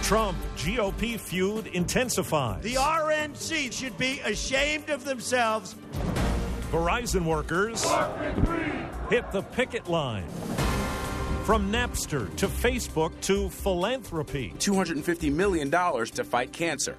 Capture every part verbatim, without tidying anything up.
Trump G O P feud intensifies. The R N C should be ashamed of themselves. Verizon workers hit the picket line. From Napster to Facebook to philanthropy. two hundred fifty million dollars to fight cancer.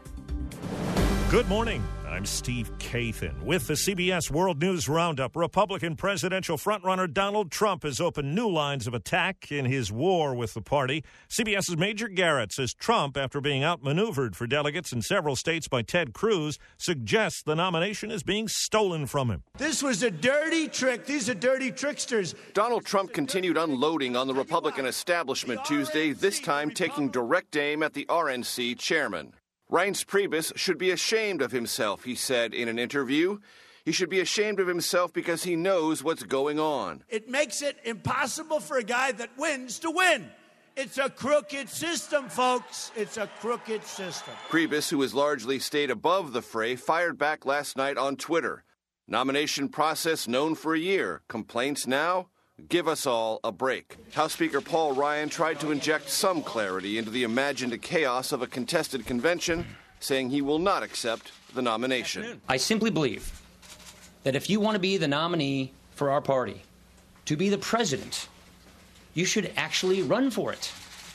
Good morning. I'm Steve Kathan with the C B S World News Roundup. Republican presidential frontrunner Donald Trump has opened new lines of attack in his war with the party. CBS's Major Garrett says Trump, after being outmaneuvered for delegates in several states by Ted Cruz, suggests the nomination is being stolen from him. This was a dirty trick. These are dirty tricksters. Donald Trump continued unloading on the Republican establishment Tuesday, this time taking direct aim at the R N C chairman. Reince Priebus should be ashamed of himself, he said in an interview. He should be ashamed of himself because he knows what's going on. It makes it impossible for a guy that wins to win. It's a crooked system, folks. It's a crooked system. Priebus, who has largely stayed above the fray, fired back last night on Twitter. Nomination process known for a year. Complaints now? Give us all a break. House Speaker Paul Ryan tried to inject some clarity into the imagined chaos of a contested convention, saying he will not accept the nomination. I simply believe that if you want to be the nominee for our party, to be the president, you should actually run for it.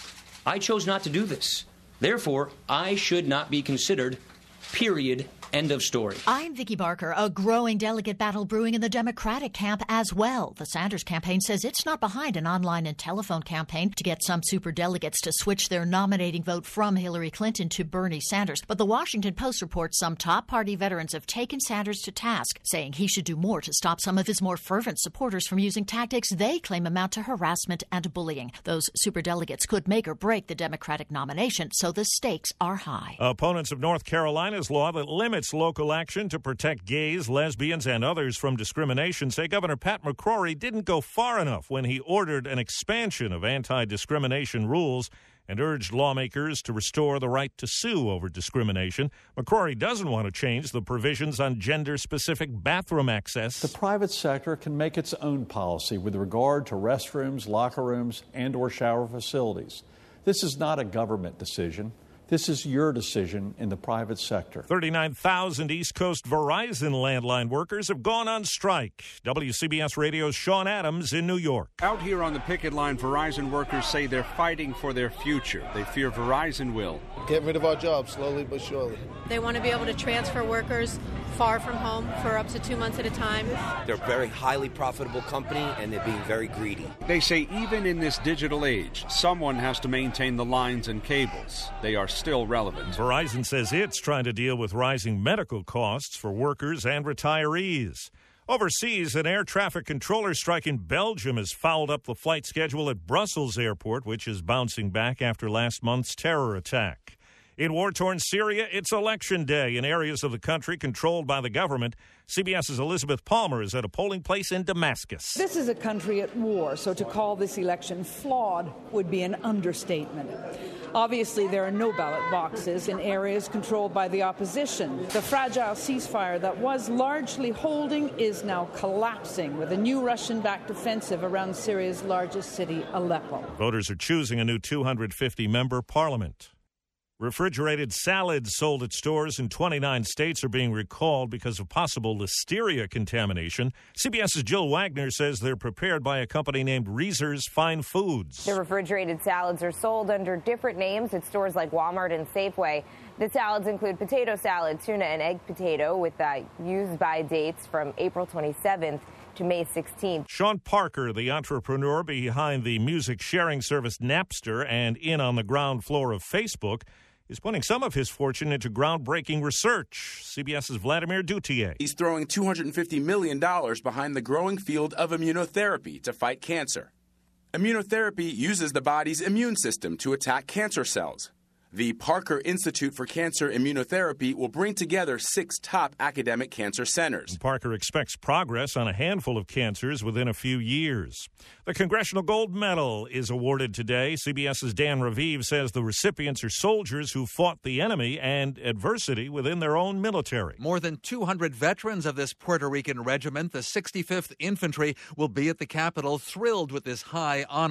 I chose not to do this. Therefore, I should not be considered, period. End of story. I'm Vicki Barker. A growing delegate battle brewing in the Democratic camp as well. The Sanders campaign says it's not behind an online and telephone campaign to get some superdelegates to switch their nominating vote from Hillary Clinton to Bernie Sanders. But the Washington Post reports some top party veterans have taken Sanders to task, saying he should do more to stop some of his more fervent supporters from using tactics they claim amount to harassment and bullying. Those superdelegates could make or break the Democratic nomination, so the stakes are high. Opponents of North Carolina's law that limits local action to protect gays, lesbians, and others from discrimination say Governor Pat McCrory didn't go far enough when he ordered an expansion of anti-discrimination rules and urged lawmakers to restore the right to sue over discrimination. McCrory doesn't want to change the provisions on gender-specific bathroom access. The private sector can make its own policy with regard to restrooms, locker rooms, and or shower facilities. This is not a government decision. This is your decision in the private sector. thirty-nine thousand East Coast Verizon landline workers have gone on strike. W C B S Radio's Sean Adams in New York. Out here on the picket line, Verizon workers say they're fighting for their future. They fear Verizon will get rid of our jobs slowly but surely. They want to be able to transfer workers far from home for up to two months at a time. They're a very highly profitable company, and they're being very greedy. They say even in this digital age, someone has to maintain the lines and cables. They are still relevant. Verizon says it's trying to deal with rising medical costs for workers and retirees. Overseas, an air traffic controller strike in Belgium has fouled up the flight schedule at Brussels Airport, which is bouncing back after last month's terror attack. In war-torn Syria, it's election day in areas of the country controlled by the government. CBS's Elizabeth Palmer is at a polling place in Damascus. This is a country at war, so to call this election flawed would be an understatement. Obviously, there are no ballot boxes in areas controlled by the opposition. The fragile ceasefire that was largely holding is now collapsing with a new Russian-backed offensive around Syria's largest city, Aleppo. Voters are choosing a new two hundred fifty member parliament. Refrigerated salads sold at stores in twenty-nine states are being recalled because of possible listeria contamination. CBS's Jill Wagner says they're prepared by a company named Reese's Fine Foods. The refrigerated salads are sold under different names at stores like Walmart and Safeway. The salads include potato salad, tuna, and egg potato with uh, use-by dates from April twenty-seventh to May sixteenth. Sean Parker, the entrepreneur behind the music sharing service Napster and in on the ground floor of Facebook, is putting some of his fortune into groundbreaking research. CBS's Vladimir Duthier. He's throwing two hundred fifty million dollars behind the growing field of immunotherapy to fight cancer. Immunotherapy uses the body's immune system to attack cancer cells. The Parker Institute for Cancer Immunotherapy will bring together six top academic cancer centers. Parker expects progress on a handful of cancers within a few years. The Congressional Gold Medal is awarded today. CBS's Dan Raviv says the recipients are soldiers who fought the enemy and adversity within their own military. More than two hundred veterans of this Puerto Rican regiment, the sixty-fifth Infantry, will be at the Capitol, thrilled with this high honor.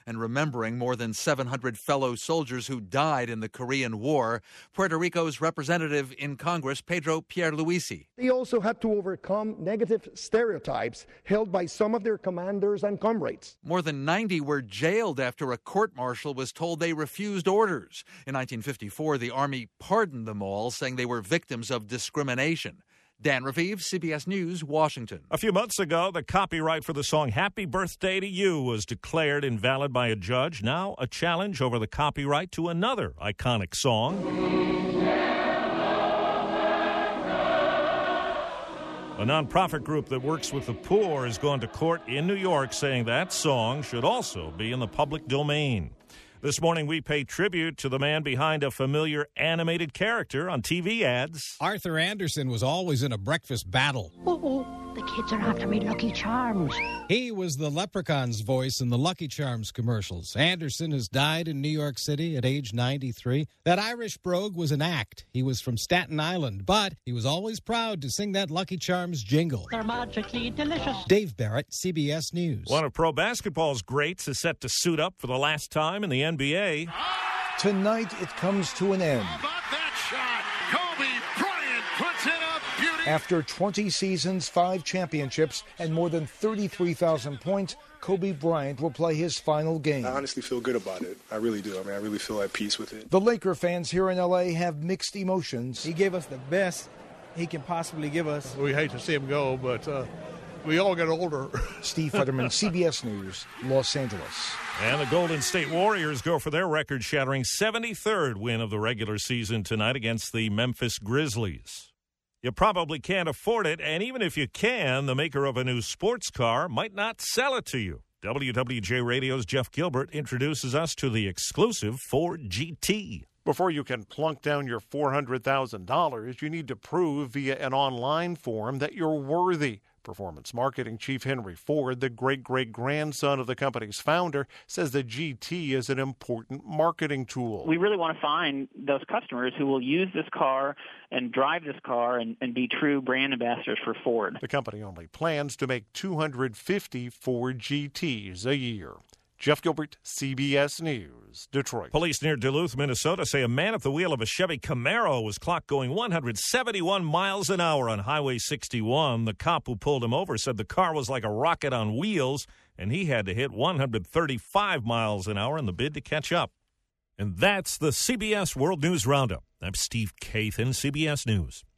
and remembering more than seven hundred fellow soldiers who died in the Korean War. Puerto Rico's representative in Congress, Pedro Pierluisi. They also had to overcome negative stereotypes held by some of their commanders and comrades. More than ninety were jailed after a court-martial was told they refused orders. In nineteen fifty-four, the Army pardoned them all, saying they were victims of discrimination. Dan Raviv, C B S News, Washington. A few months ago, the copyright for the song Happy Birthday to You was declared invalid by a judge. Now, a challenge over the copyright to another iconic song. A nonprofit group that works with the poor has gone to court in New York saying that song should also be in the public domain. This morning, we pay tribute to the man behind a familiar animated character on T V ads. Arthur Anderson was always in a breakfast battle. Uh-oh, the kids are after me Lucky Charms. He was the Leprechaun's voice in the Lucky Charms commercials. Anderson has died in New York City at age ninety-three. That Irish brogue was an act. He was from Staten Island, but he was always proud to sing that Lucky Charms jingle. They're magically delicious. Dave Barrett, C B S News. One of pro basketball's greats is set to suit up for the last time in the N B A. Tonight, it comes to an end. How about that shot? Kobe Bryant puts it up, beauty. After twenty seasons, five championships, and more than thirty-three thousand points, Kobe Bryant will play his final game. I honestly feel good about it. I really do. I mean, I really feel at peace with it. The Laker fans here in L A have mixed emotions. He gave us the best he can possibly give us. We hate to see him go, but uh, we all get older. Steve Futterman, C B S News, Los Angeles. And the Golden State Warriors go for their record-shattering seventy-third win of the regular season tonight against the Memphis Grizzlies. You probably can't afford it, and even if you can, the maker of a new sports car might not sell it to you. W W J Radio's Jeff Gilbert introduces us to the exclusive Ford G T. Before you can plunk down your four hundred thousand dollars, you need to prove via an online form that you're worthy. Performance Marketing Chief Henry Ford, the great-great-grandson of the company's founder, says the G T is an important marketing tool. We really want to find those customers who will use this car and drive this car and, and be true brand ambassadors for Ford. The company only plans to make two hundred fifty Ford G Ts a year. Jeff Gilbert, C B S News, Detroit. Police near Duluth, Minnesota say a man at the wheel of a Chevy Camaro was clocked going one hundred seventy-one miles an hour on Highway sixty-one. The cop who pulled him over said the car was like a rocket on wheels, and he had to hit one hundred thirty-five miles an hour in the bid to catch up. And that's the C B S World News Roundup. I'm Steve Kathan, C B S News.